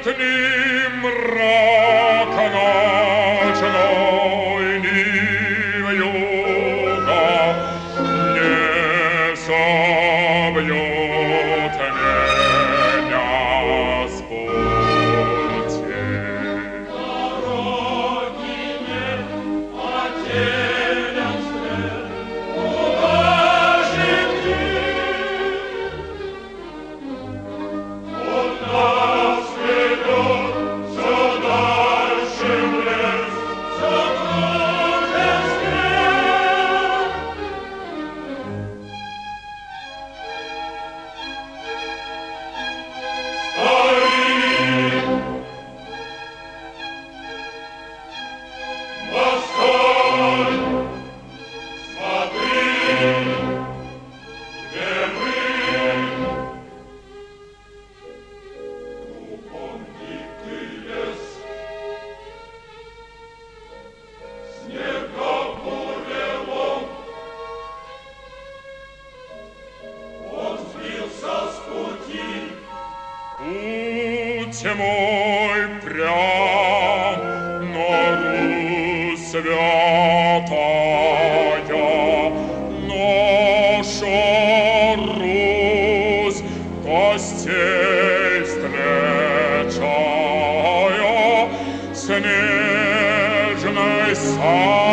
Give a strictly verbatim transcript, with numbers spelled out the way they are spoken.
летний мрак ночной нив юга не собьет меня с пути. Дороги нет, потерян след, куда же ты? Он нас ведет все дальше в лес, закружен свет. Старик, москаль, смотри, где мы. Кругом дикий лес, снегопурелом. Он сбился с пути. Путь мой прям, но Русь святая, наша Русь, гостей встречая, снежной сад.